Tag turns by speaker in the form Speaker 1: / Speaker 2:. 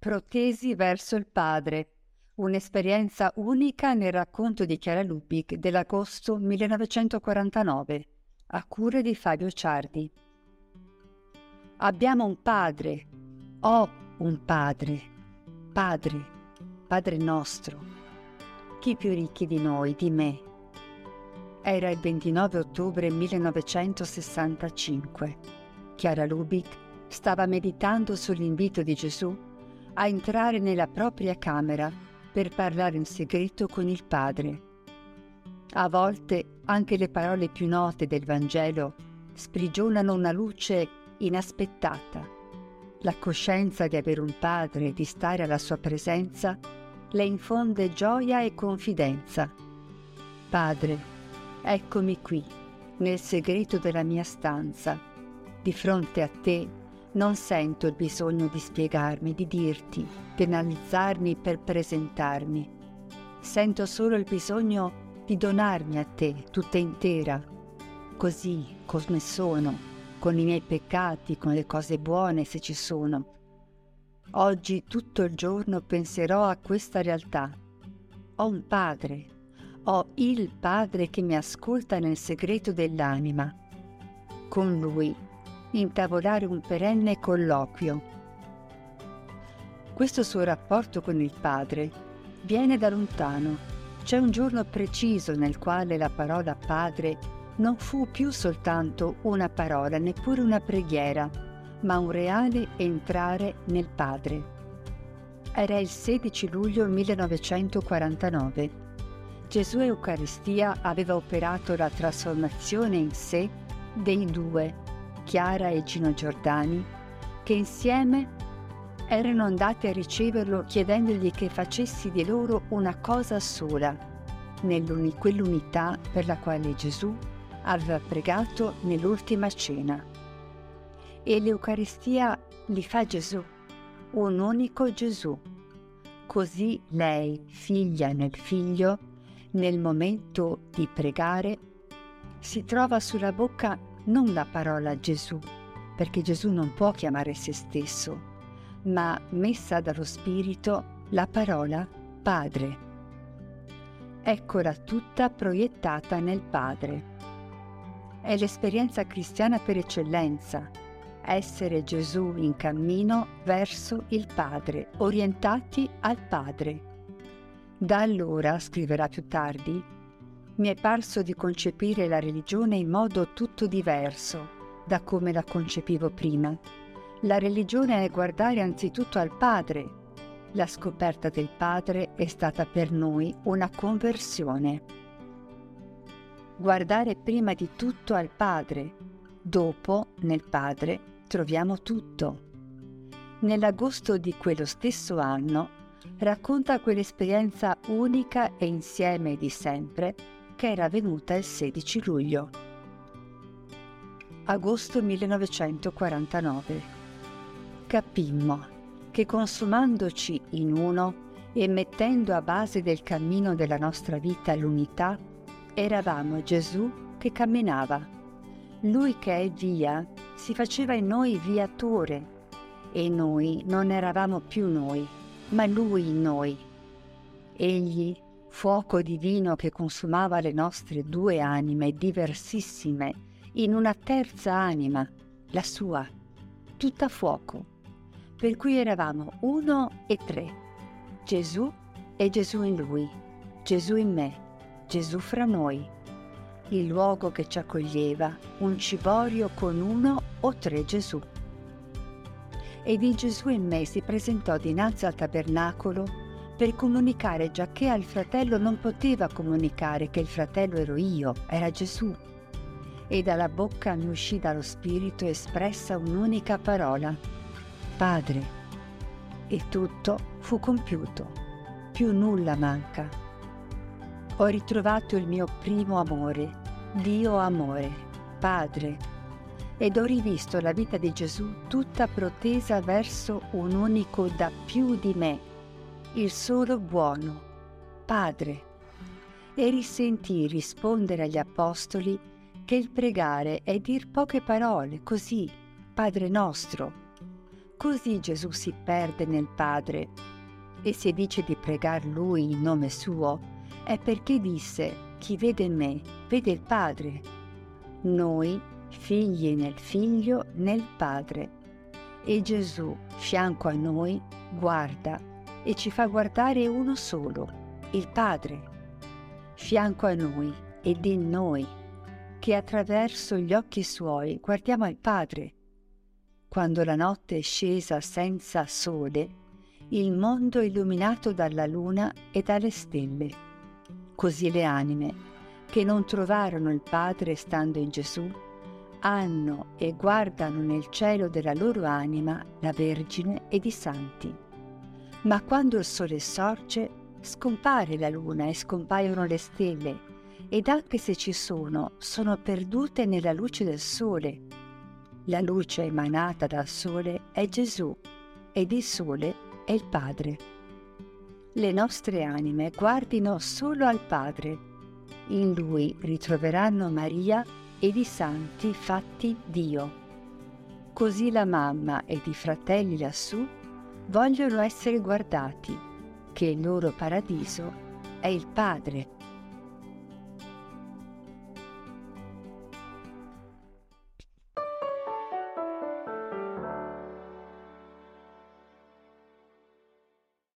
Speaker 1: Protesi verso il padre, un'esperienza unica nel racconto di Chiara Lubich dell'agosto 1949, a cura di Fabio Ciardi. Abbiamo un padre, ho un padre, padre nostro. Chi più ricchi di noi, di me? Era il 29 ottobre 1965. Chiara Lubich stava meditando sull'invito di Gesù a entrare nella propria camera per parlare in segreto con il Padre. A volte anche le parole più note del Vangelo sprigionano una luce inaspettata. La coscienza di avere un Padre e di stare alla sua presenza le infonde gioia e confidenza. Padre, eccomi qui, nel segreto della mia stanza. Di fronte a te non sento il bisogno di spiegarmi, di dirti, di analizzarmi per presentarmi. Sento solo il bisogno di donarmi a te tutta intera, così come sono, con i miei peccati, con le cose buone se ci sono. Oggi tutto il giorno penserò a questa realtà. Ho un padre, ho il padre che mi ascolta nel segreto dell'anima. Con lui intavolare un perenne colloquio. Questo suo rapporto con il padre viene da lontano. C'è un giorno preciso nel quale la parola padre non fu più soltanto una parola, neppure una preghiera, ma un reale entrare nel Padre. Era il 16 luglio 1949. Gesù Eucaristia aveva operato la trasformazione in sé dei due, Chiara e Gino Giordani, che insieme erano andati a riceverlo chiedendogli che facessi di loro una cosa sola, quell'unità per la quale Gesù aveva pregato nell'ultima cena. E l'Eucaristia li fa Gesù, un unico Gesù. Così lei, figlia nel figlio, nel momento di pregare, si trova sulla bocca non la parola Gesù, perché Gesù non può chiamare se stesso, ma messa dallo Spirito la parola Padre. Eccola tutta proiettata nel Padre. È l'esperienza cristiana per eccellenza, essere Gesù in cammino verso il Padre, orientati al Padre. Da allora, scriverà più tardi, mi è parso di concepire la religione in modo tutto diverso da come la concepivo prima. La religione è guardare anzitutto al Padre. La scoperta del Padre è stata per noi una conversione. Guardare prima di tutto al Padre, dopo, nel Padre, troviamo tutto. Nell'agosto di quello stesso anno racconta quell'esperienza unica e insieme di sempre che era avvenuta il 16 luglio. Agosto 1949. Capimmo che consumandoci in uno e mettendo a base del cammino della nostra vita l'unità, eravamo Gesù che camminava. Lui che è via si faceva in noi viatore e noi non eravamo più noi, ma Lui in noi. Egli, fuoco divino che consumava le nostre due anime diversissime in una terza anima, la sua, tutta fuoco, per cui eravamo uno e tre, Gesù e Gesù in Lui, Gesù in me, Gesù fra noi, il luogo che ci accoglieva, un ciborio con uno o tre Gesù. Ed il Gesù in me si presentò dinanzi al tabernacolo per comunicare, giacché al fratello non poteva comunicare che il fratello ero io, era Gesù. E dalla bocca mi uscì dallo Spirito espressa un'unica parola, Padre. E tutto fu compiuto, più nulla manca. Ho ritrovato il mio primo amore, Dio amore, Padre, ed ho rivisto la vita di Gesù tutta protesa verso un unico da più di me, il solo buono, Padre, e risentii rispondere agli apostoli che il pregare è dir poche parole, così, Padre nostro, Così Gesù si perde nel Padre, e se dice di pregar Lui in nome suo, è perché disse: chi vede me, vede il Padre. Noi, figli nel Figlio, nel Padre. E Gesù, fianco a noi, guarda e ci fa guardare uno solo, il Padre. Fianco a noi ed in noi, che attraverso gli occhi suoi guardiamo al Padre. Quando la notte è scesa senza sole, il mondo è illuminato dalla luna e dalle stelle. Così le anime, che non trovarono il Padre stando in Gesù, hanno e guardano nel cielo della loro anima la Vergine ed i santi. Ma quando il sole sorge, scompare la luna e scompaiono le stelle, ed anche se ci sono perdute nella luce del sole. La luce emanata dal sole è Gesù, ed il sole è il Padre. Le nostre anime guardino solo al Padre. In Lui ritroveranno Maria ed i santi fatti Dio. Così la mamma ed i fratelli lassù vogliono essere guardati, che il loro paradiso è il Padre.